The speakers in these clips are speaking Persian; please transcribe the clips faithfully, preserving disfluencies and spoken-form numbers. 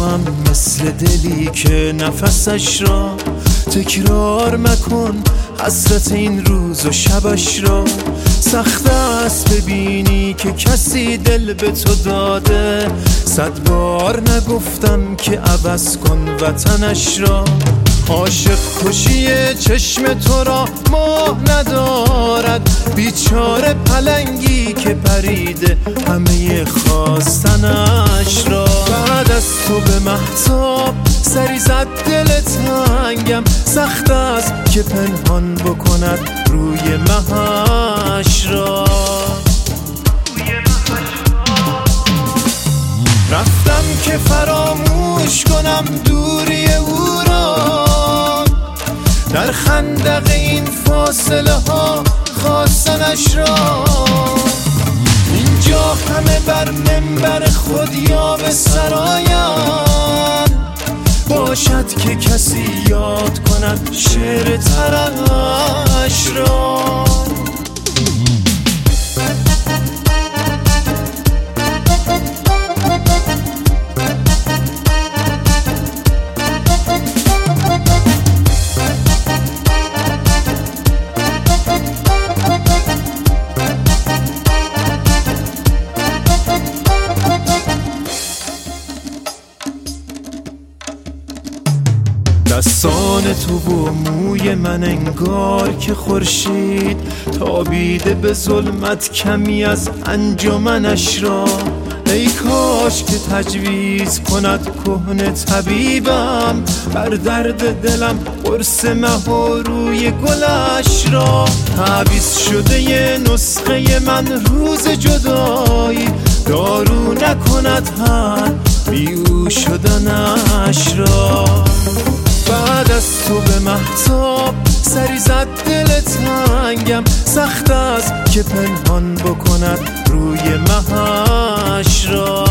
هم مثل دلی که نفسش را تکرار مکن، حسرت این روز و شبش را. سخت است ببینی که کسی دل به تو داده، صد بار نگفتم که عوض کن وطنش را. عاشق کشی چشم تو را ماه ندارد، بیچاره پلنگی که پریده همه خواستنش را. بعد از تو به مهتاب سری زد دل تنگم، سخت است که پنهان بکند روی مهش را. رفتم که فراموش کنم دوری او را، در خندق این فاصله ها خواستنش را. اینجا همه بر منبر خود یا به سرایم، باشد که کسی یاد کند شعر ترش را. دستان تو و موی من انگار که خورشید تابیده به ظلمت کمی از انجمنش را. ای کاش که تجویز کند کهنه طبیبم، بر درد دلم قرص مه و روی گلش را. تعویض شده ی نسخه من روز جدایی، دارو نکند هم بی او شدنش را. بعد از تو به مهتاب سری زد دل تنگم، سخت است که پنهان بکند روی مهش را.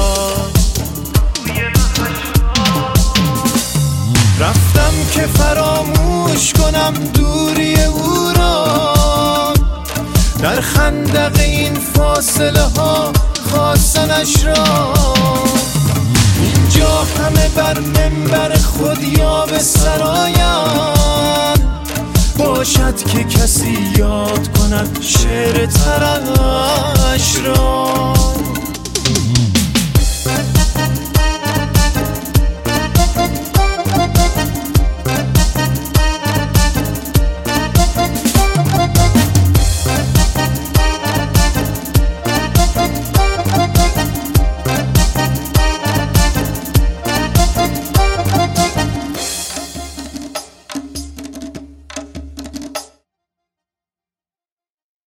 رفتم که فراموش کنم دوری او را، در خندق این فاصله ها خواستنش را. اینجا همه بر منبر خود یا به سرایم، باشد که کسی یاد کند شعر ترش